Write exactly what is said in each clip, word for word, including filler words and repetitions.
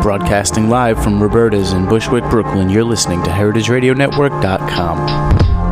Broadcasting live from Roberta's in Bushwick, Brooklyn, you're listening to heritage radio network dot com.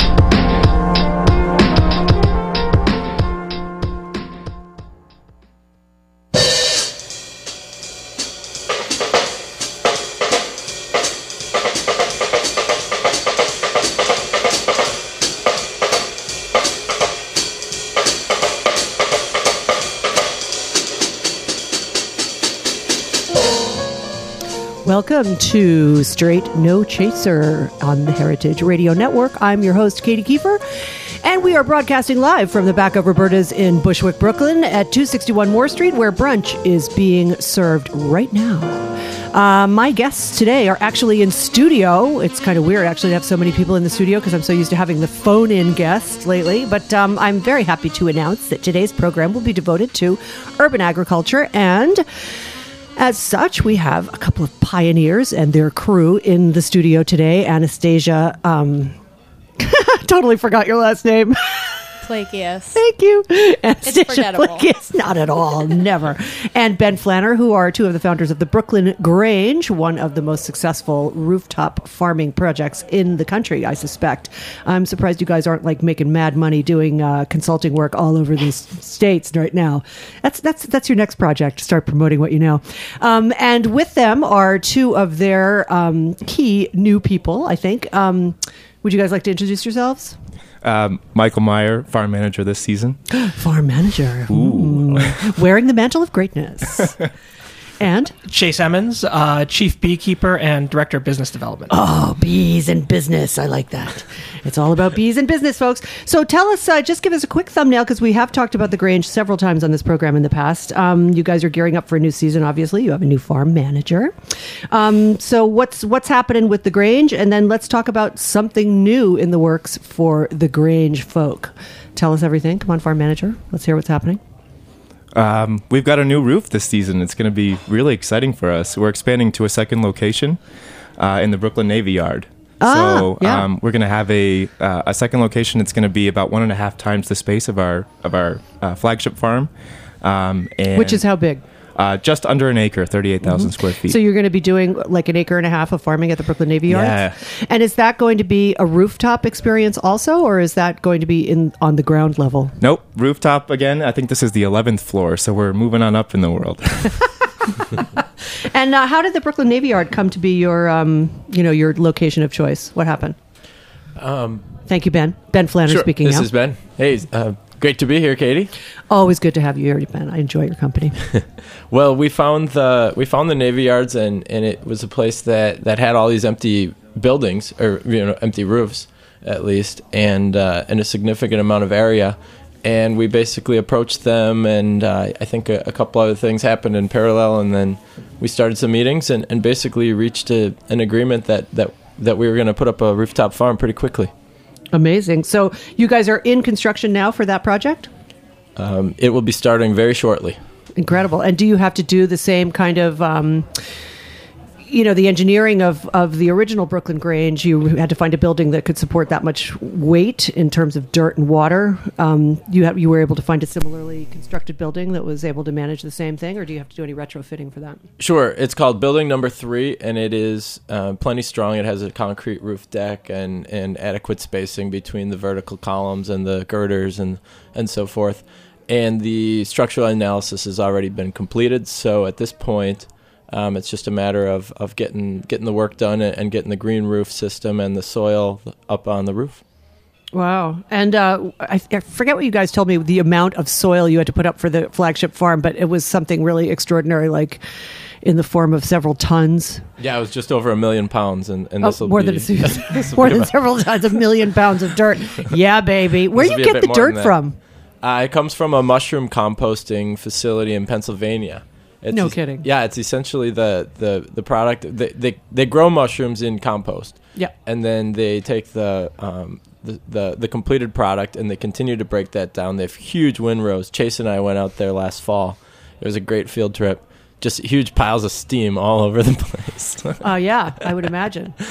Welcome to Straight No Chaser on the Heritage Radio Network. I'm your host, Katie Kiefer, and we are broadcasting live from the back of Roberta's in Bushwick, Brooklyn at two sixty-one Moore Street, where brunch is being served right now. Uh, my guests today are actually in studio. It's kind of weird, actually, to have so many people in the studio because I'm so used to having the phone-in guests lately. But um, I'm very happy to announce that today's program will be devoted to urban agriculture, and as such, we have a couple of pioneers and their crew in the studio today. Anastasia, um, totally forgot your last name. Plakius. Thank you. Anastasia It's forgettable. Plakius. Not at all. Never. And Ben Flanner, who are two of the founders of the Brooklyn Grange, one of the most successful rooftop farming projects in the country, I suspect. I'm surprised you guys aren't like making mad money doing uh, consulting work all over these states right now. That's that's that's your next project. Start promoting what you know. Um, and with them are two of their um, key new people, I think. Um, would you guys like to introduce yourselves? Um, Michael Meyer, farm manager this season. Farm manager. Ooh. Ooh. Wearing the mantle of greatness. And? Chase Emmons, uh, chief beekeeper and director of business development. Oh, bees and business. I like that. It's all about bees and business, folks. So tell us, uh, just give us a quick thumbnail, because we have talked about the Grange several times on this program in the past. Um, you guys are gearing up for a new season, obviously. You have a new farm manager. Um, so what's what's happening with the Grange? And then let's talk about something new in the works for the Grange folk. Tell us everything. Come on, farm manager. Let's hear what's happening. Um, we've got a new roof this season. It's going to be really exciting for us. We're expanding to a second location uh, in the Brooklyn Navy Yard. Ah, so yeah. um, we're going to have a uh, a second location. It's going to be about one and a half times the space of our of our uh, flagship farm, um, and Which is how big? Uh, just under an acre, thirty-eight thousand Mm-hmm. square feet. So you're going to be doing like an acre and a half of farming at the Brooklyn Navy Yard? Yeah. And is that going to be a rooftop experience also, or is that going to be in on the ground level? Nope, rooftop again. I think this is the eleventh floor, so we're moving on up in the world. And uh, how did the Brooklyn Navy Yard come to be your, um, you know, your location of choice? What happened? Um, Thank you, Ben. Ben Flanner sure. speaking this now. is Ben. Hey, uh, great to be here, Katie. Always good to have you here, Ben. I enjoy your company. Well, we found the we found the Navy Yards, and, and it was a place that, that had all these empty buildings, or you know, empty roofs at least, and uh, and a significant amount of area. And we basically approached them, and uh, I think a, a couple other things happened in parallel, and then we started some meetings, and, and basically reached a, an agreement that, that, that we were going to put up a rooftop farm pretty quickly. Amazing. So you guys are in construction now for that project? Um, it will be starting very shortly. Incredible. And do you have to do the same kind of, um, you know, the engineering of, of the original Brooklyn Grange? You had to find a building that could support that much weight in terms of dirt and water. Um, you have, you were able to find a similarly constructed building that was able to manage the same thing, or do you have to do any retrofitting for that? Sure. It's called Building Number Three, and it is uh, plenty strong. It has a concrete roof deck and, and adequate spacing between the vertical columns and the girders and, and so forth. And the structural analysis has already been completed, so at this point, um, it's just a matter of, of getting getting the work done and getting the green roof system and the soil up on the roof. Wow. And uh, I, I forget what you guys told me, the amount of soil you had to put up for the flagship farm, but it was something really extraordinary, like in the form of several tons. Yeah, it was just over a million pounds, and, and Oh, this will more be than, this'll more be than about- several tons, a million pounds of dirt. Yeah, baby. Where do This'll you be a get bit the more than dirt that. from? Uh, it comes from a mushroom composting facility in Pennsylvania. It's No es- kidding. Yeah, it's essentially the, the, the product. They, they they grow mushrooms in compost. Yeah. And then they take the, um, the, the, the completed product and they continue to break that down. They have huge windrows. Chase and I went out there last fall. It was a great field trip. Just huge piles of steam all over the place. Oh, uh, yeah, I would imagine.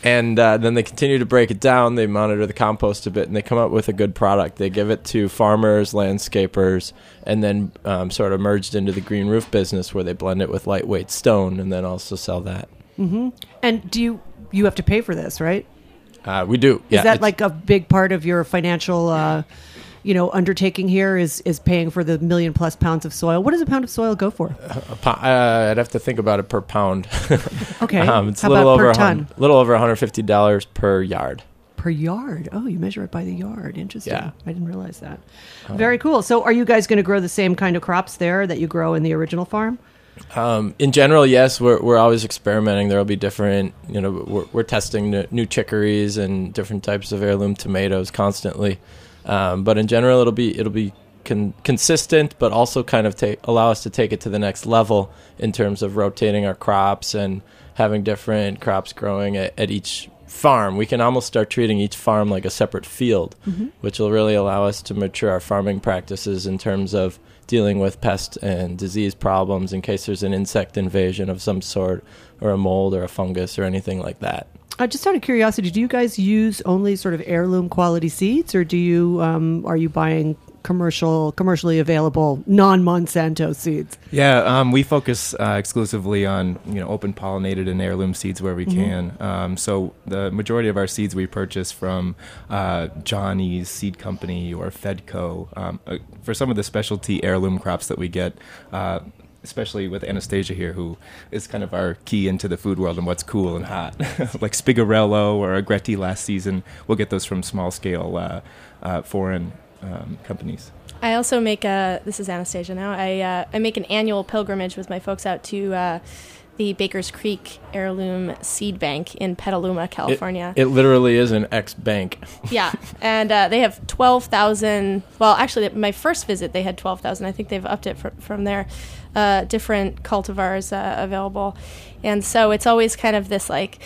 And uh, then they continue to break it down. They monitor the compost a bit, and they come up with a good product. They give it to farmers, landscapers, and then um, sort of merged into the green roof business where they blend it with lightweight stone and then also sell that. Mm-hmm. And do you you have to pay for this, right? Uh, we do. Is yeah, that like a big part of your financial, uh, you know, undertaking here? Is is paying for the million plus pounds of soil? What does a pound of soil go for? a po- uh, I'd have to think about it per pound. Okay, um, it's how a little about over per ton? A little over one hundred fifty dollars per yard. Per yard. Oh, you measure it by the yard. Interesting. Yeah. I didn't realize that. Um, Very cool. So, are you guys going to grow the same kind of crops there that you grow in the original farm? Um, in general, yes, we're we're always experimenting. There will be different, you know, we're, we're testing n- new chicories and different types of heirloom tomatoes constantly. Um, but in general, it'll be it'll be con- consistent, but also kind of take allow us to take it to the next level in terms of rotating our crops and having different crops growing at, at each farm. We can almost start treating each farm like a separate field, mm-hmm. which will really allow us to mature our farming practices in terms of dealing with pest and disease problems in case there's an insect invasion of some sort or a mold or a fungus or anything like that. Uh, just out of curiosity, do you guys use only sort of heirloom quality seeds, or do you um, are you buying commercial, commercially available non-Monsanto seeds? Yeah, um, we focus uh, exclusively on you know open pollinated and heirloom seeds where we mm-hmm. can. Um, so the majority of our seeds we purchase from uh, Johnny's Seed Company or Fedco. Um, uh, for some of the specialty heirloom crops that we get. Uh, especially with Anastasia here, who is kind of our key into the food world and what's cool and hot. Like Spigarello or Agretti last season, we'll get those from small-scale uh, uh, foreign um, companies. I also make a, this is Anastasia now, I uh, I make an annual pilgrimage with my folks out to uh, the Baker's Creek Heirloom Seed Bank in Petaluma, California. It, it literally is an ex-bank. Yeah, and uh, they have twelve thousand, well, actually, my first visit, they had twelve thousand. I think they've upped it from, from there. Uh, different cultivars uh, available. And so it's always kind of this, like,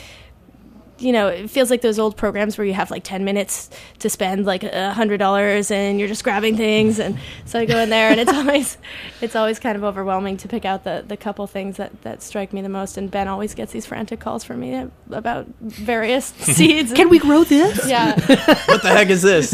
you know, it feels like those old programs where you have like ten minutes to spend like a hundred dollars and you're just grabbing things. And so I go in there and it's always, it's always kind of overwhelming to pick out the, the couple things that, that strike me the most. And Ben always gets these frantic calls from me about various seeds. Can we grow this? Yeah. What the heck is this?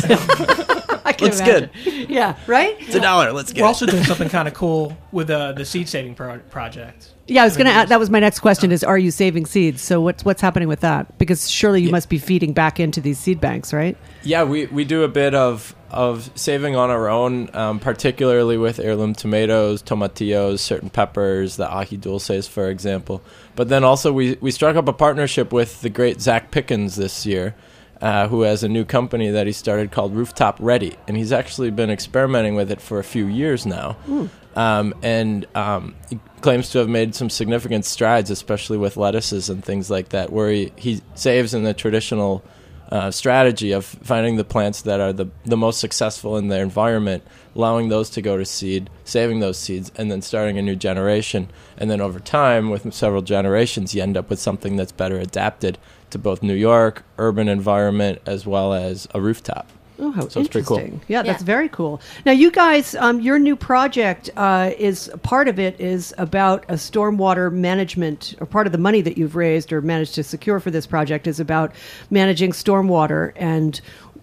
I can Looks imagine. good. Yeah, right? It's a dollar. Let's get We're it. also doing something kind of cool with uh, the seed saving pro- project. Yeah, I was going to add, that was my next question is, are you saving seeds? So what's what's happening with that? Because surely you Yeah. must be feeding back into these seed banks, right? Yeah, we, we do a bit of, of saving on our own, um, particularly with heirloom tomatoes, tomatillos, certain peppers, the ají dulces, for example. But then also we, we struck up a partnership with the great Zach Pickens this year, uh, who has a new company that he started called Rooftop Ready. And he's actually been experimenting with it for a few years now. Mm. Um, and um, he claims to have made some significant strides, especially with lettuces and things like that, where he, he saves in the traditional uh, strategy of finding the plants that are the, the most successful in their environment, allowing those to go to seed, saving those seeds, and then starting a new generation. And then over time, with several generations, you end up with something that's better adapted to both New York, urban environment, as well as a rooftop. Oh, how so it's pretty interesting. cool. Yeah, that's yeah. very cool. Now, you guys, um, your new project uh, is, part of it is about a stormwater management, or part of the money that you've raised or managed to secure for this project is about managing stormwater. And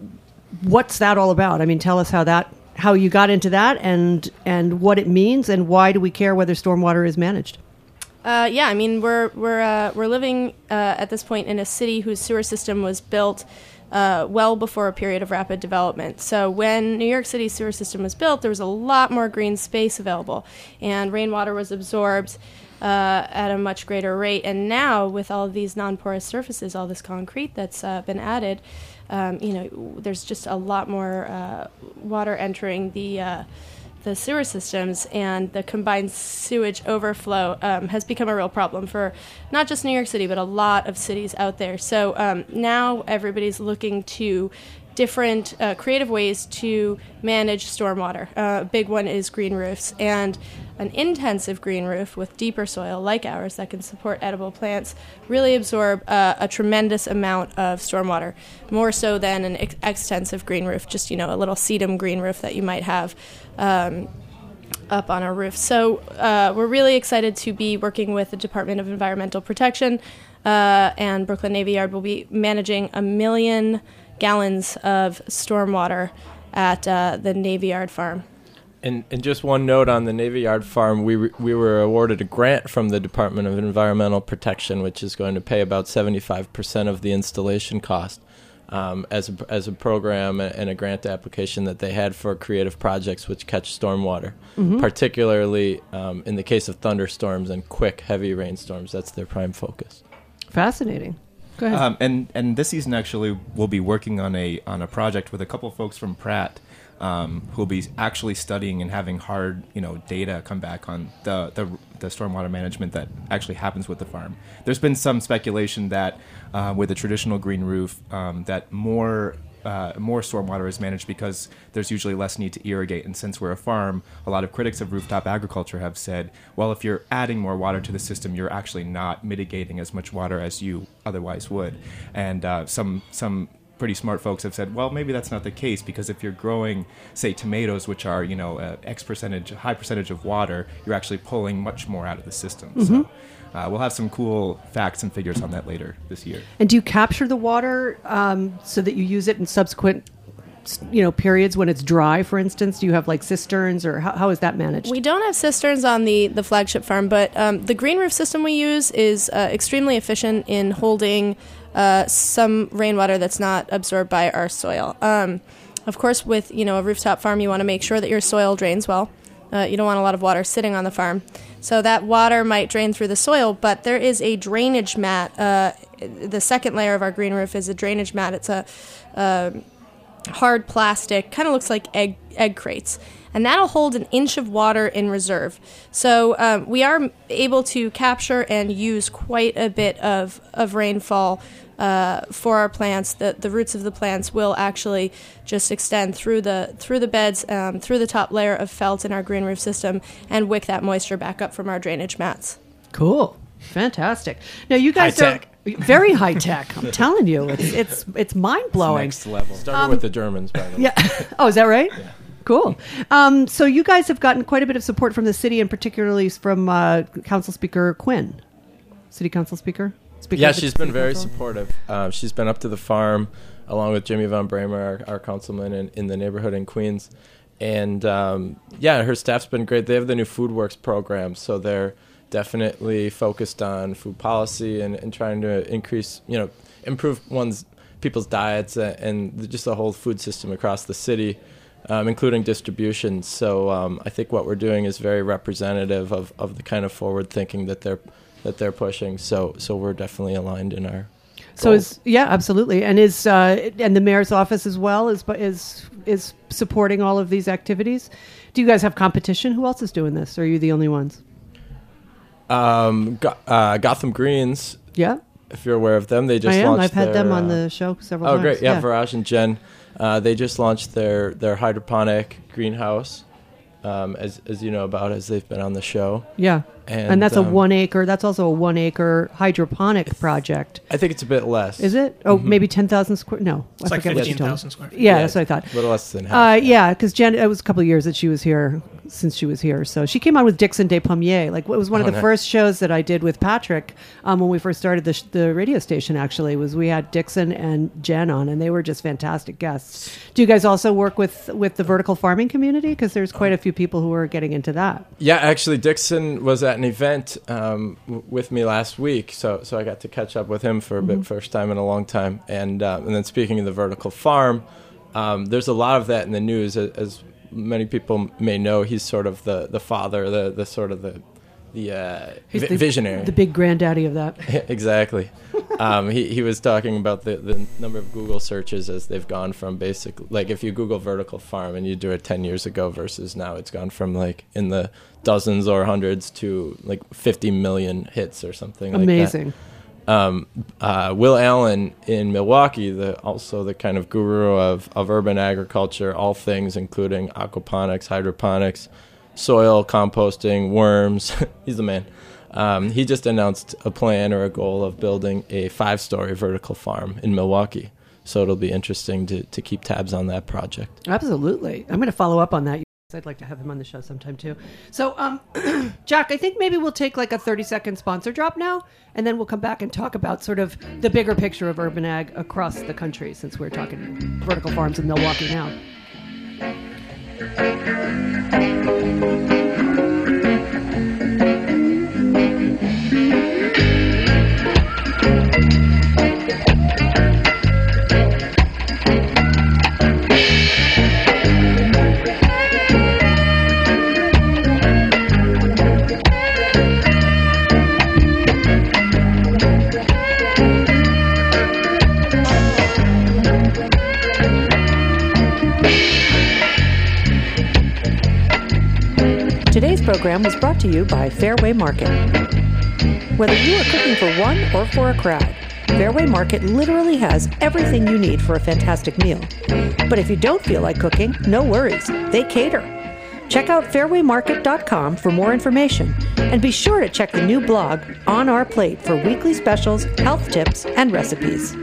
what's that all about? I mean, tell us how that, how you got into that and, and what it means and why do we care whether stormwater is managed? Uh, yeah, I mean, we're, we're, uh, we're living uh, at this point in a city whose sewer system was built Uh, well before a period of rapid development. So when New York City's sewer system was built, there was a lot more green space available, and rainwater was absorbed uh, at a much greater rate. And now, with all of these non-porous surfaces, all this concrete that's uh, been added, um, you know, there's just a lot more uh, water entering the uh, the sewer systems, and the combined sewage overflow um, has become a real problem for not just New York City, but a lot of cities out there. So um, now everybody's looking to different uh, creative ways to manage stormwater. Uh, a big one is green roofs, and an intensive green roof with deeper soil like ours that can support edible plants really absorb uh, a tremendous amount of stormwater, more so than an ex- extensive green roof, just, you know, a little sedum green roof that you might have. Um, up on our roof. So uh, we're really excited to be working with the Department of Environmental Protection, uh, and Brooklyn Navy Yard will be managing a million gallons of stormwater at uh, the Navy Yard farm. And, and just one note on the Navy Yard farm, we re- we were awarded a grant from the Department of Environmental Protection, which is going to pay about seventy-five percent of the installation cost um, as a, as a program and a grant application that they had for creative projects which catch stormwater, mm-hmm. particularly um, in the case of thunderstorms and quick, heavy rainstorms. That's their prime focus. Fascinating. Go ahead. Um, and and this season actually we'll be working on a on a project with a couple folks from Pratt. Um, who will be actually studying and having hard, you know, data come back on the, the the stormwater management that actually happens with the farm. There's been some speculation that uh, with a traditional green roof, um, that more uh, more stormwater is managed because there's usually less need to irrigate. And since we're a farm, a lot of critics of rooftop agriculture have said, well, if you're adding more water to the system, you're actually not mitigating as much water as you otherwise would. And uh, some some. pretty smart folks have said, well, maybe that's not the case, because if you're growing, say, tomatoes, which are, you know, uh, X percentage, high percentage of water, you're actually pulling much more out of the system. Mm-hmm. So uh, we'll have some cool facts and figures on that later this year. And do you capture the water um, so that you use it in subsequent, you know, periods when it's dry, for instance? Do you have like cisterns, or how, how is that managed? We don't have cisterns on the, the flagship farm, but um, the green roof system we use is uh, extremely efficient in holding Uh, some rainwater that's not absorbed by our soil. Um, of course, with you know a rooftop farm, you want to make sure that your soil drains well. Uh, you don't want a lot of water sitting on the farm. So that water might drain through the soil, but there is a drainage mat. Uh, the second layer of our green roof is a drainage mat. It's a uh, hard plastic, kind of looks like egg egg crates. And that'll hold an inch of water in reserve. So um, we are able to capture and use quite a bit of, of rainfall uh, for our plants. The the roots of the plants will actually just extend through the through the beds, um, through the top layer of felt in our green roof system, and wick that moisture back up from our drainage mats. Cool. Fantastic. Now you guys high are tech. very high tech. I'm telling you, it's it's it's mind blowing. Next level. Started Um, with the Germans, by the way. Yeah. Oh, is that right? Yeah. Cool. Um, so you guys have gotten quite a bit of support from the city, and particularly from uh, Council Speaker Quinn, City Council Speaker. Speaker Yeah, of the she's been City very Council. supportive. Uh, she's been up to the farm, along with Jimmy Von Bramer, our, our councilman in, in the neighborhood in Queens. And um, yeah, her staff's been great. They have the new Food Works program, so they're definitely focused on food policy and, and trying to increase, you know, improve one's people's diets and, and just the whole food system across the city. Um, including distribution. So um, I think what we're doing is very representative of, of the kind of forward thinking that they're that they're pushing. So so we're definitely aligned in our. So goals. is yeah, absolutely, and is uh, and the mayor's office as well is is is supporting all of these activities. Do you guys have competition? Who else is doing this? Or are you the only ones? Um, Go- uh, Gotham Greens. Yeah, If you're aware of them, they just I am. launched. I've had their, them on uh, the show several Oh, times. great! Yeah, Viraj and Jen. Uh, they just launched their, their hydroponic greenhouse, um, as as you know about, as they've been on the show. yeah, and, And, that's um, a one acre. That's also a one acre hydroponic project. I think it's a bit less. Is it? Oh, Mhm. maybe ten thousand square. No, It's I like forget what you fifteen told me. thousand square feet. Yeah, Yeah, that's what I thought. A little less than half. Uh, yeah, because Jen, it was a couple of years that she was here, since she was here. So she came on with Dixon Des Pommiers. Like, it was one of Oh, the nice. first shows that I did with Patrick um, when we first started the, sh- the radio station, actually, was we had Dixon and Jen on, and they were just fantastic guests. Do you guys also work with, with the vertical farming community? Because there's quite a few people who are getting into that. Yeah, actually, Dixon was at an event um, w- with me last week, so so I got to catch up with him for a Mm-hmm. bit, first time in a long time. And uh, and then speaking of the vertical farm, um, there's a lot of that in the news. As, as many people may know, he's sort of the, the father, the the sort of the the, uh, He's vi- the- visionary. The big granddaddy of that. Exactly. um, he he was talking about the, the number of Google searches as they've gone from basic, like if you Google vertical farm and you do it ten years ago versus now, it's gone from like in the dozens or hundreds to like fifty million hits or something like that. Amazing. Um, uh, Will Allen in Milwaukee, the also the kind of guru of, of urban agriculture, all things including aquaponics, hydroponics, soil composting, worms. He's the man. Um, he just announced a plan or a goal of building a five-story vertical farm in Milwaukee. So it'll be interesting to, to keep tabs on that project. Absolutely. I'm going to follow up on that. I'd like to have him on the show sometime too. So, um, Jack, I think maybe we'll take like a thirty second sponsor drop now, and then we'll come back and talk about sort of the bigger picture of urban ag across the country, since we're talking vertical farms in Milwaukee now. Today's program was brought to you by Fairway Market. Whether you are cooking for one or for a crowd, Fairway Market literally has everything you need for a fantastic meal. But if you don't feel like cooking, no worries. They cater. Check out fairway market dot com for more information, and be sure to check the new blog On Our Plate for weekly specials, health tips, and recipes.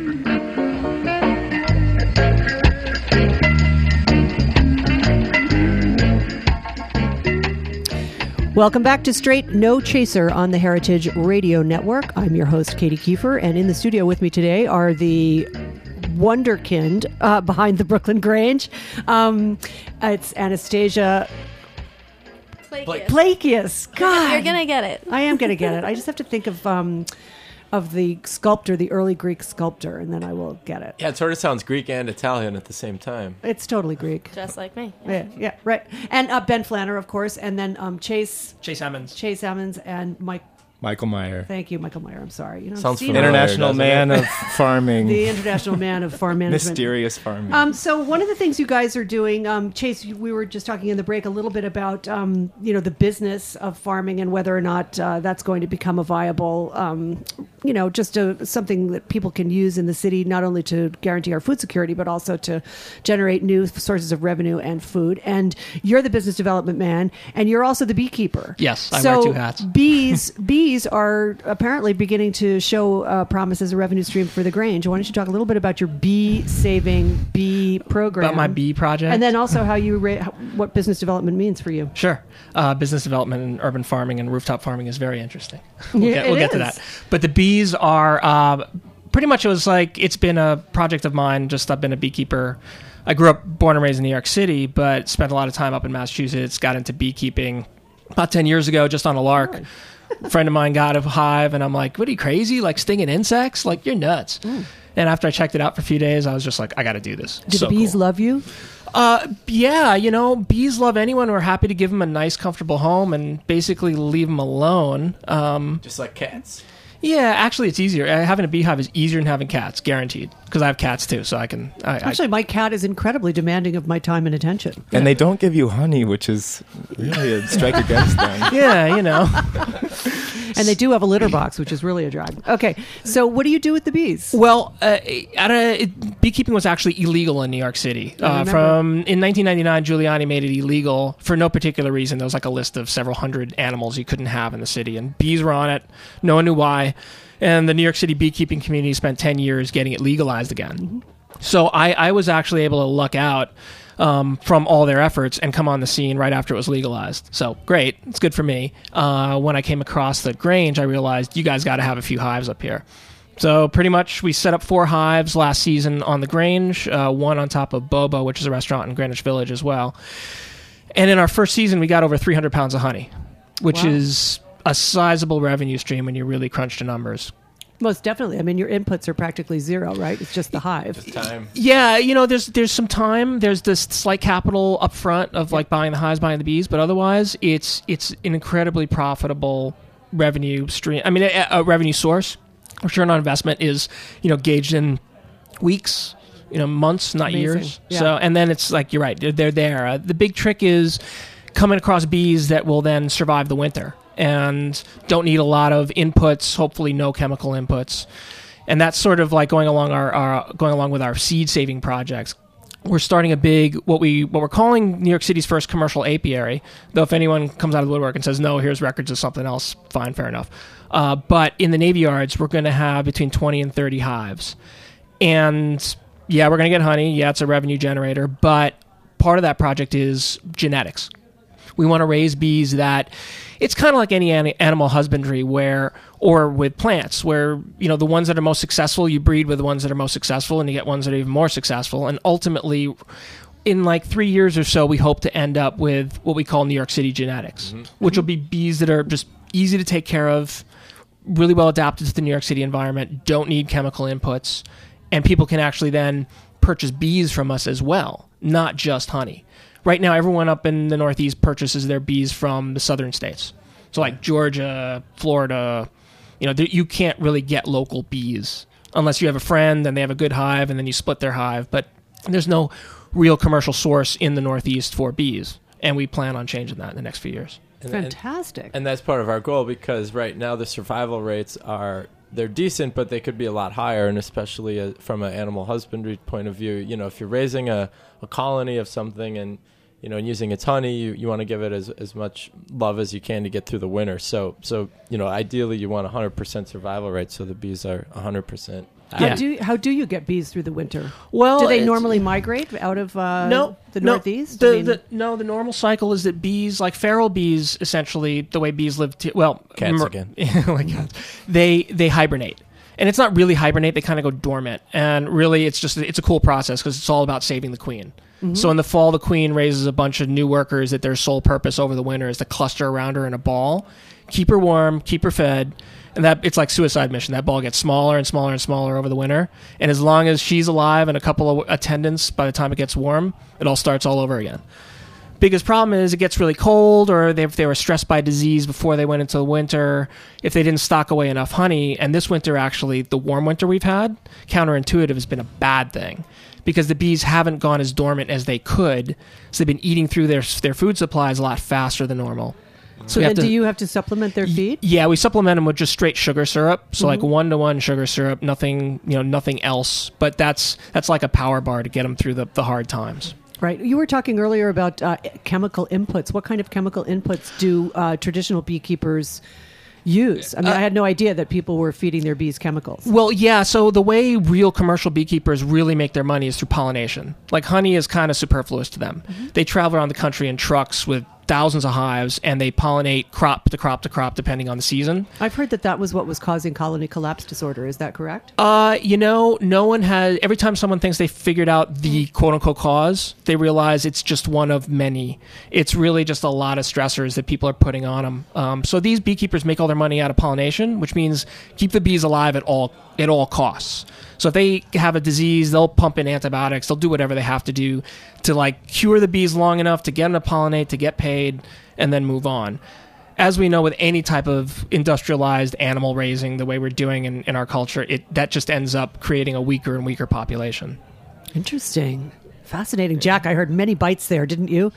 Welcome back to Straight No Chaser on the Heritage Radio Network. I'm your host, Katie Kiefer, and in the studio with me today are the wonderkind uh, behind the Brooklyn Grange. Um, it's Anastasia Plakius. Plakius. God, You're gonna get it. I am going to get it. I just have to think of um, of the sculptor, the early Greek sculptor, and then I will get it. Yeah, it sort of sounds Greek and Italian at the same time. It's totally Greek. Just like me. Yeah, yeah, right. And uh, Ben Flanner, of course, and then um, Chase Chase Emmons. Chase Emmons and Mike. Michael Meyer. Thank you, Michael Meyer. I'm sorry. You know, Sounds Steve- familiar. International doesn't man it? of farming. the international man of farm management. Mysterious farming. Um, so one of the things you guys are doing, um, Chase, we were just talking in the break a little bit about, um, you know, the business of farming and whether or not uh, that's going to become a viable, um, you know, just a, something that people can use in the city, not only to guarantee our food security, but also to generate new sources of revenue and food. And you're the business development man, and you're also the beekeeper. Yes, I so wear two hats. bees, bees are apparently beginning to show uh, promise as a revenue stream for the Grange. Why don't you talk a little bit about your bee-saving bee program? About my bee project? And then also how you ra- what business development means for you. Sure. Uh, business development and urban farming and rooftop farming is very interesting. We'll Yeah, get, we'll it get to is. that. But the bees are uh, pretty much, it was like, it's been a project of mine. Just I've been a beekeeper. I grew up, born and raised in New York City, but spent a lot of time up in Massachusetts, got into beekeeping about ten years ago, just on a lark. Oh. A friend of mine got a hive, and I'm like, what are you, crazy? Like stinging insects? Like, you're nuts. Mm. And after I checked it out for a few days, I was just like, I got to do this. Do So the bees cool. love you? Uh, yeah, you know, bees love anyone. We're happy to give them a nice, comfortable home and basically leave them alone. Um, Just like cats. yeah, actually, it's easier. Uh, Having a beehive is easier than having cats, guaranteed. Because I have cats too, so I can. I, I, Actually, my cat is incredibly demanding of my time and attention. and they don't give you honey, which is really a strike against them. yeah, you know. And they do have a litter box, which is really a drag. Okay, so what do you do with the bees? Well, uh, at a, it, beekeeping was actually illegal in New York City. I Uh, remember. from in nineteen ninety-nine, Giuliani made it illegal for no particular reason. There was like a list of several hundred animals you couldn't have in the city, and bees were on it. No one knew why. And the New York City beekeeping community spent ten years getting it legalized again. Mm-hmm. So I, I was actually able to luck out um, from all their efforts and come on the scene right after it was legalized. So great. It's good for me. Uh, when I came across the Grange, I realized you guys got to have a few hives up here. So pretty much we set up four hives last season on the Grange, uh, one on top of Bobo, which is a restaurant in Greenwich Village as well. And in our first season, we got over three hundred pounds of honey, which Wow. is a sizable revenue stream when you really crunch the numbers. Most definitely. I mean, your inputs are practically zero, right? It's just the hive. Just time. Yeah, you know, there's there's some time. There's this slight capital up front of like buying the hives, buying the bees, but otherwise, it's it's an incredibly profitable revenue stream. I mean, a, a revenue source. Return on investment is, you know, gauged in weeks, you know, months, not Amazing. years. Yeah. So, and then it's like you're right, they're, they're there. Uh, the big trick is coming across bees that will then survive the winter and don't need a lot of inputs, hopefully no chemical inputs. And that's sort of like going along our, our going along with our seed saving projects. We're starting a big what we what we're calling New York City's first commercial apiary. Though if anyone comes out of the woodwork and says no, here's records of something else, fine, fair enough. Uh, but in the Navy Yards, we're going to have between twenty and thirty hives, and yeah, we're going to get honey. Yeah, it's a revenue generator, but part of that project is genetics. We want to raise bees that it's kind of like any an- animal husbandry where, or with plants where, you know, the ones that are most successful, you breed with the ones that are most successful and you get ones that are even more successful. And ultimately, in like three years or so, we hope to end up with what we call New York City genetics, mm-hmm. which will be bees that are just easy to take care of, really well adapted to the New York City environment, don't need chemical inputs, and people can actually then purchase bees from us as well, not just honey. Right now, everyone up in the Northeast purchases their bees from the southern states. So like Georgia, Florida, you know, you can't really get local bees unless you have a friend and they have a good hive and then you split their hive. But there's no real commercial source in the Northeast for bees. And we plan on changing that in the next few years. And, Fantastic. And, and that's part of our goal, because right now the survival rates are, they're decent, but they could be a lot higher. And especially uh, from an animal husbandry point of view, you know, if you're raising a, a colony of something and, you know, and using its honey, you, you want to give it as, as much love as you can to get through the winter. So, so you know, ideally you want one hundred percent survival rate, so the bees are one hundred percent. How, Yeah. do you, how do you get bees through the winter? Well, do they it's- normally migrate out of uh, no, the no, Northeast? The, I mean- the, no, the normal cycle is that bees, like feral bees, essentially the way bees live. T- well, Cats mer- again. like cats. They they hibernate, and it's not really hibernate. They kind of go dormant, and really, it's just it's a cool process because it's all about saving the queen. Mm-hmm. So in the fall, the queen raises a bunch of new workers that their sole purpose over the winter is to cluster around her in a ball, keep her warm, keep her fed. And that it's like suicide mission. That ball gets smaller and smaller and smaller over the winter. And as long as she's alive and a couple of attendants, by the time it gets warm, it all starts all over again. Biggest problem is it gets really cold, or they, if they were stressed by disease before they went into the winter, if they didn't stock away enough honey. And this winter, actually, the warm winter we've had, counterintuitive, has been a bad thing because the bees haven't gone as dormant as they could. So they've been eating through their their food supplies a lot faster than normal. So we then have to- do you have to supplement their feed? Yeah, we supplement them with just straight sugar syrup. So Mm-hmm. like one to one sugar syrup, nothing, you know, nothing else. But that's that's like a power bar to get them through the, the hard times. Right. You were talking earlier about uh, chemical inputs. What kind of chemical inputs do uh, traditional beekeepers use? I mean, I had no idea that people were feeding their bees chemicals. Well, yeah. So the way real commercial beekeepers really make their money is through pollination. Like honey is kind of superfluous to them. Mm-hmm. They travel around the country in trucks with thousands of hives, and they pollinate crop to crop to crop depending on the season. I've heard that that was what was causing colony collapse disorder. Is that correct? Uh, you know, no one has. Every time someone thinks they figured out the quote unquote cause, they realize it's just one of many. It's really just a lot of stressors that people are putting on them. Um, so these beekeepers make all their money out of pollination, which means keep the bees alive at all at all costs. So if they have a disease, they'll pump in antibiotics. They'll do whatever they have to do to like cure the bees long enough to get them to pollinate, to get paid, and then move on. As we know with any type of industrialized animal raising, the way we're doing in, in our culture, it that just ends up creating a weaker and weaker population. Interesting. Fascinating. Jack, I heard many bites there, didn't you?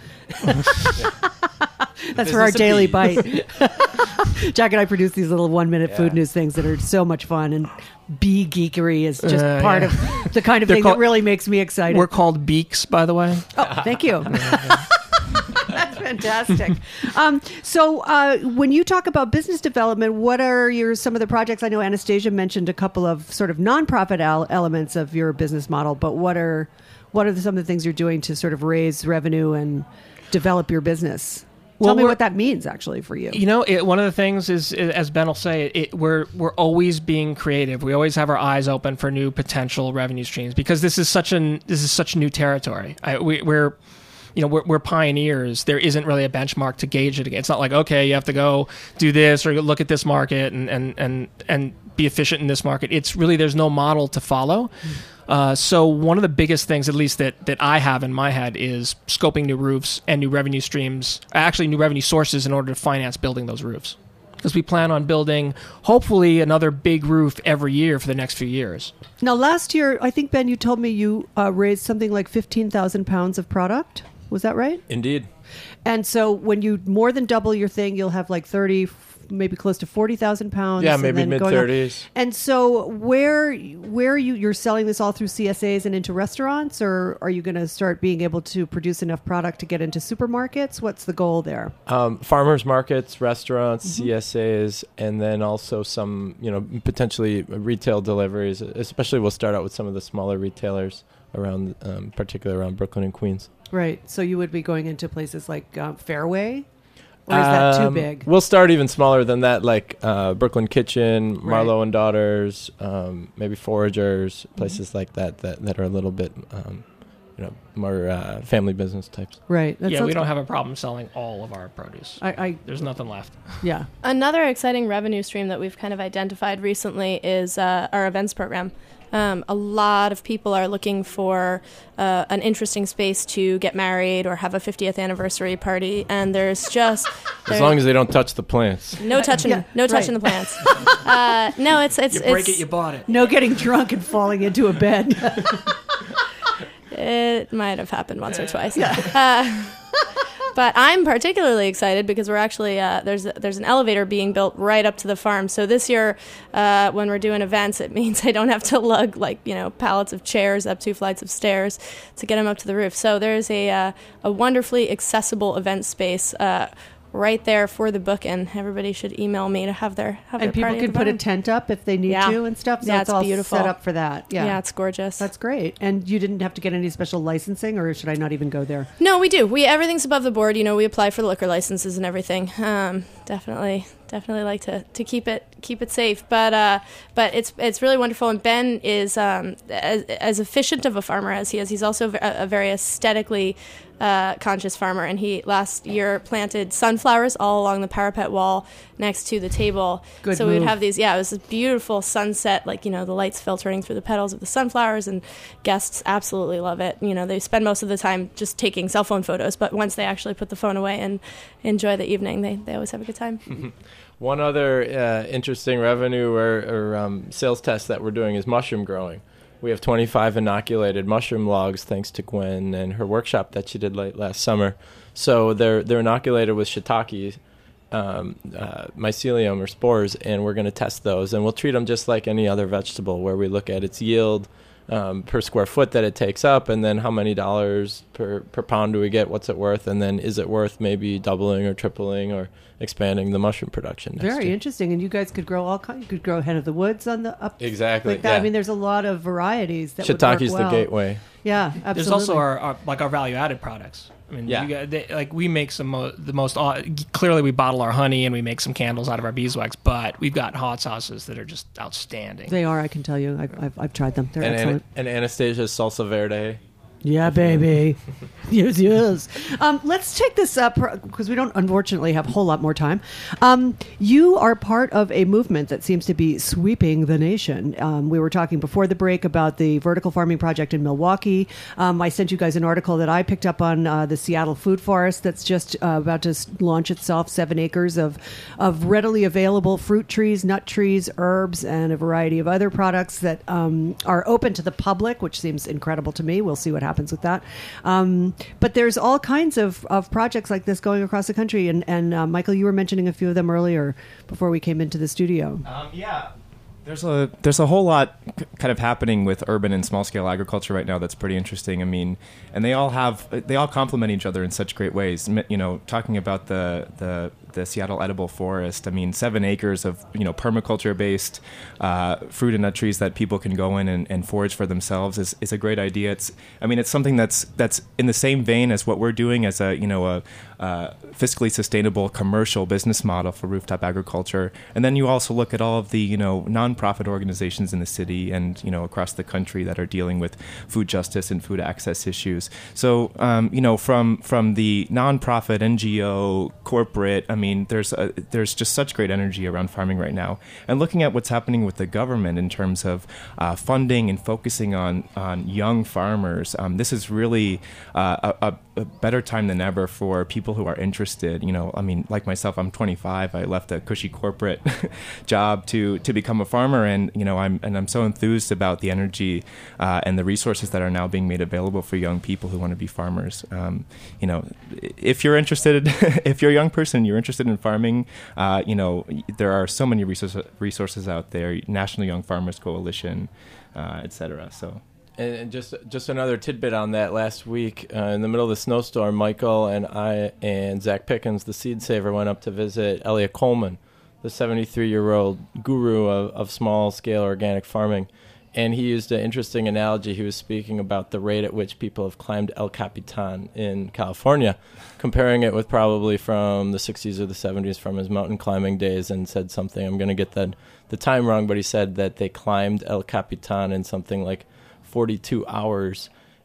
That's for our Business of daily bees. bite. Jack and I produce these little one-minute Yeah. food news things that are so much fun, and bee geekery is just Uh, part yeah. of the kind of They're thing called- that really makes me excited. We're called beaks, by the way. Oh, thank you. That's fantastic. Um, so, uh, when you talk about business development, what are your some of the projects? I know Anastasia mentioned a couple of sort of nonprofit el- elements of your business model, but what are what are the, some of the things you're doing to sort of raise revenue and develop your business? Well, Tell me we're- what that means actually for you. You know, it, one of the things is, is, as Ben will say, it, we're we're always being creative. We always have our eyes open for new potential revenue streams because this is such an this is such new territory. I, we, we're you know we're, we're pioneers. There isn't really a benchmark to gauge it against. It's not like, okay, you have to go do this or look at this market and and and and be efficient in this market. It's really there's no model to follow. Uh, so one of the biggest things, at least that, that I have in my head, is scoping new roofs and new revenue streams, actually new revenue sources in order to finance building those roofs. Because we plan on building, hopefully, another big roof every year for the next few years. Now, last year, I think, Ben, you told me you uh, raised something like fifteen thousand pounds of product. Was that right? Indeed. And so when you more than double your thing, you'll have like thirty, maybe close to forty thousand pounds. Yeah, and maybe then mid going up. thirties. And so where where you you're selling this all through C S As and into restaurants, or are you going to start being able to produce enough product to get into supermarkets? What's the goal there? Um, farmers markets, restaurants, Mm-hmm. C S As, and then also some, you know, potentially retail deliveries. Especially, we'll start out with some of the smaller retailers. around, um, particularly around Brooklyn and Queens. Right. So you would be going into places like uh, Fairway? Or is that too Um, big? We'll start even smaller than that, like uh, Brooklyn Kitchen, Right. Marlowe and Daughters, um, maybe Foragers, Mm-hmm. places like that, that that are a little bit, um, you know, more uh, family business types. Right. That yeah, sounds we don't good. have a problem selling all of our produce. I, I There's nothing left. yeah. Another exciting revenue stream that we've kind of identified recently is uh, our events program. Um, a lot of people are looking for uh, an interesting space to get married or have a fiftieth anniversary party, and there's just As there- long as they don't touch the plants. no touching, Yeah, no touching right. the plants. uh, no, it's it's You break it's, it, you bought it. No getting drunk and falling into a bed. It might have happened once or twice. Uh, but I'm particularly excited because we're actually uh, there's there's an elevator being built right up to the farm. So this year, uh, when we're doing events, it means I don't have to lug like you know pallets of chairs up two flights of stairs to get them up to the roof. So there's a uh, a wonderfully accessible event space. Uh, Right there for the booking. Everybody should email me to have their have And their people party can at the put a farm. tent up if they need Yeah. to and stuff. So Yeah, it's it's all beautiful. set up for that. Yeah. Yeah, it's gorgeous. That's great. And you didn't have to get any special licensing, or should I not even go there? No, we do. We everything's above the board. You know, we apply for liquor licenses and everything. Um, definitely, definitely like to, to keep it keep it safe. But uh, but it's it's really wonderful. And Ben is um, as, as efficient of a farmer as he is. He's also a, a very aesthetically uh, conscious farmer. And he last year planted sunflowers all along the parapet wall next to the table. Good so we move. would have these. Yeah, it was this beautiful sunset, like you know, the lights filtering through the petals of the sunflowers, and guests absolutely love it. You know, they spend most of the time just taking cell phone photos, but once they actually put the phone away and enjoy the evening, they, they always have a good time. One other uh, interesting revenue or, or um, sales test that we're doing is mushroom growing. We have twenty-five inoculated mushroom logs thanks to Gwen and her workshop that she did late last summer. So they're they're inoculated with shiitake, um, uh, mycelium or spores, and we're going to test those. And we'll treat them just like any other vegetable, where we look at its yield um, per square foot that it takes up, and then how many dollars per, per pound do we get, what's it worth, and then is it worth maybe doubling or tripling or expanding the mushroom production next Very year. interesting. And you guys could grow all kinds. You could grow hen of the woods on the up. Exactly, Like that. yeah. I mean, there's a lot of varieties that Shiitake's would work well. the gateway. Yeah, absolutely. There's also our, our like our value added products. I mean, Yeah. you got, they, like we make some mo- the most uh, clearly we bottle our honey and we make some candles out of our beeswax, but we've got hot sauces that are just outstanding. They are. I can tell you. I've, I've, I've tried them. They're And, excellent. and, and Anastasia's salsa verde. Yeah, baby. yes, yes. Um, let's take this up because we don't, unfortunately, have a whole lot more time. Um, you are part of a movement that seems to be sweeping the nation. Um, we were talking before the break about the vertical farming project in Milwaukee. Um, I sent you guys an article that I picked up on uh, the Seattle Food Forest that's just uh, about to s- launch itself, seven acres of, of readily available fruit trees, nut trees, herbs, and a variety of other products that um, are open to the public, which seems incredible to me. We'll see what happens with that. Um, but there's all kinds of, of projects like this going across the country. And, and uh, Michael, you were mentioning a few of them earlier before we came into the studio. Um, yeah. There's a there's a whole lot c- kind of happening with urban and small scale agriculture right now that's pretty interesting. I mean, and they all have they all complement each other in such great ways. M- You know, talking about the the the Seattle edible forest. I mean, seven acres of you know permaculture based uh, fruit and nut trees that people can go in and, and forage for themselves is, is a great idea. It's I mean, it's something that's that's in the same vein as what we're doing as a you know a uh, fiscally sustainable commercial business model for rooftop agriculture. And then you also look at all of the you know nonprofit organizations in the city and you know across the country that are dealing with food justice and food access issues. So um, you know from from the nonprofit, N G O, corporate. I mean, there's a, there's just such great energy around farming right now. And looking at what's happening with the government in terms of uh, funding and focusing on on young farmers, um, this is really uh, a, a better time than ever for people who are interested. You know, I mean, like myself, I'm twenty-five. I left a cushy corporate job to to become a farmer, and you know, I'm and I'm so enthused about the energy uh, and the resources that are now being made available for young people who want to be farmers. Um, you know, if you're interested, if you're a young person, you're interested in farming. Uh, you know, there are so many resources resources out there. National Young Farmers Coalition, uh, et cetera. So. And just just another tidbit on that. Last week, uh, in the middle of the snowstorm, Michael and I and Zach Pickens, the seed saver, went up to visit Elliot Coleman, the seventy-three-year-old guru of, of small-scale organic farming. and he used an interesting analogy. He was speaking about the rate at which people have climbed El Capitan in California, comparing it with probably from the sixties or the seventies from his mountain climbing days, and said something, I'm going to get the, the time wrong, but he said that they climbed El Capitan in something like forty-two hours,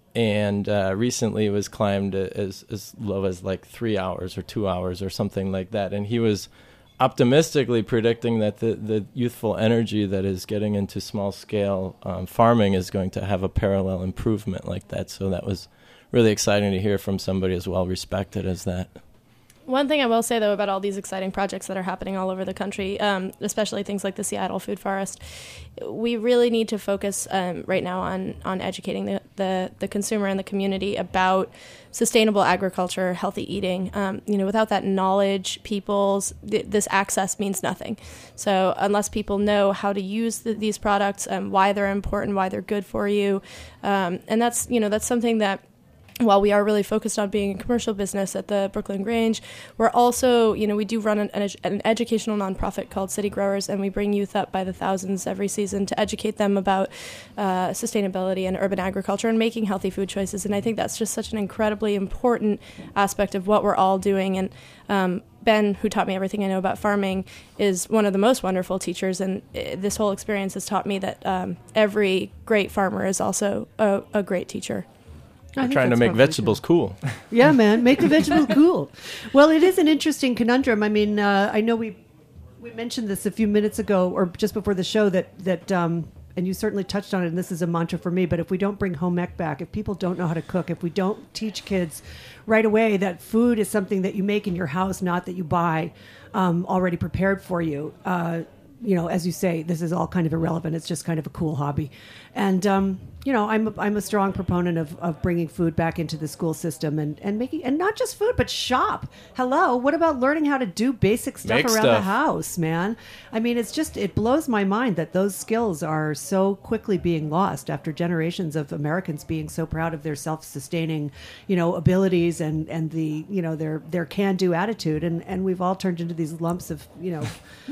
and uh, recently it was climbed as, as low as like three hours or two hours or something like that. And he was optimistically predicting that the, the youthful energy that is getting into small-scale um, farming is going to have a parallel improvement like that. So that was really exciting to hear from somebody as well-respected as that. One thing I will say, though, about all these exciting projects that are happening all over the country, um, especially things like the Seattle Food Forest, we really need to focus um, right now on, on educating the, the, the consumer and the community about sustainable agriculture, healthy eating. Um, you know, without that knowledge, people's th- this access means nothing. So unless people know how to use the, these products, um, why they're important, why they're good for you, um, and that's you know that's something that, while we are really focused on being a commercial business at the Brooklyn Grange, we're also, you know, we do run an, an, ed- an educational nonprofit called City Growers, and we bring youth up by the thousands every season to educate them about uh, sustainability and urban agriculture and making healthy food choices. And I think that's just such an incredibly important aspect of what we're all doing. And um, Ben, who taught me everything I know about farming, is one of the most wonderful teachers, and this whole experience has taught me that um, every great farmer is also a, a great teacher. We're trying to make vegetables true. cool. Yeah, man, make the vegetables cool. Well, it is an interesting conundrum. I mean, uh, I know we we mentioned this a few minutes ago, or just before the show, that that um, and you certainly touched on it. And this is a mantra for me. But if we don't bring home ec back, if people don't know how to cook, if we don't teach kids right away that food is something that you make in your house, not that you buy um, already prepared for you. Uh, you know, as you say, this is all kind of irrelevant. It's just kind of a cool hobby. And, um, you know, I'm a, I'm a strong proponent of, of bringing food back into the school system and, and making, and not just food, but shop. Hello. What about learning how to do basic stuff Make around stuff. the house, man? I mean, it's just, it blows my mind that those skills are so quickly being lost after generations of Americans being so proud of their self-sustaining, you know, abilities and, and the, you know, their, their can-do attitude. And, and we've all turned into these lumps of, you know,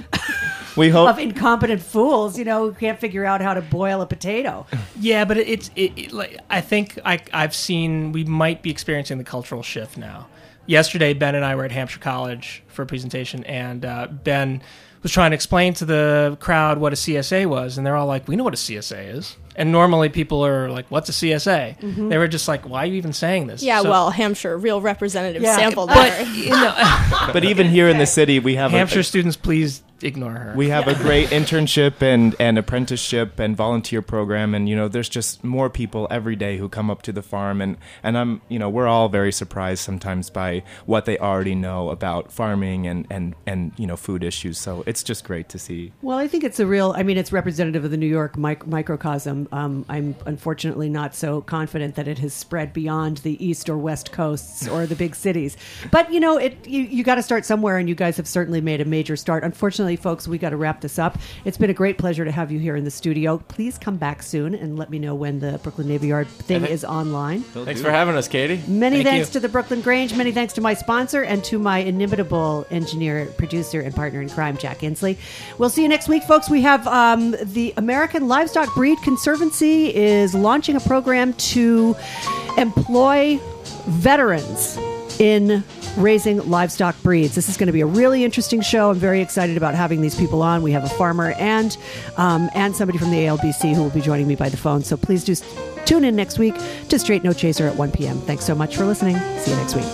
we hope of incompetent fools, you know, who can't figure out how to boil a potato. Yeah, but it's it, it, like I think I, I've seen we might be experiencing the cultural shift now. Yesterday, Ben and I were at Hampshire College for a presentation, and uh, Ben was trying to explain to the crowd what a C S A was, and they're all like, "We know what a C S A is." And normally people are like, "What's a C S A?" Mm-hmm. They were just like, "Why are you even saying this?" Yeah, so, well, Hampshire, real representative Yeah, sample but there. you know, but even here in the city, we have Hampshire a, students, please ignore her. we have a great internship and, and apprenticeship and volunteer program, and you know, there's just more people every day who come up to the farm, and and I'm you know, we're all very surprised sometimes by what they already know about farming and and and you know, food issues. So it's just great to see. Well, I think it's a real, I mean, it's representative of the New York mic- microcosm. Um, I'm unfortunately not so confident that it has spread beyond the east or west coasts or the big cities. But, you know, it you, you got to start somewhere, and you guys have certainly made a major start. Unfortunately, folks, we got to wrap this up. It's been a great pleasure to have you here in the studio. Please come back soon and let me know when the Brooklyn Navy Yard thing is online. Thanks for having us, Katie. Many Thank thanks you. to the Brooklyn Grange. Many thanks to my sponsor and to my inimitable engineer, producer, and partner in crime, Jack Inslee. We'll see you next week, folks. We have um, the American Livestock Breed Conservancy is launching a program to employ veterans in raising livestock breeds. This is going to be a really interesting show. I'm very excited about having these people on. We have a farmer and um, and somebody from the A L B C who will be joining me by the phone. So please do tune in next week to Straight No Chaser at one p.m. Thanks so much for listening. See you next week.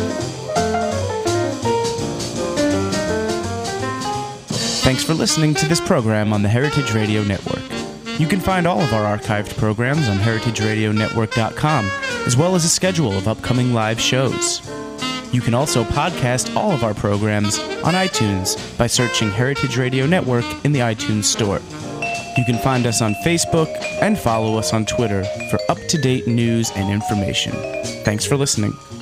Thanks for listening to this program on the Heritage Radio Network. You can find all of our archived programs on heritage radio network dot com, as well as a schedule of upcoming live shows. You can also podcast all of our programs on iTunes by searching Heritage Radio Network in the iTunes Store. You can find us on Facebook and follow us on Twitter for up-to-date news and information. Thanks for listening.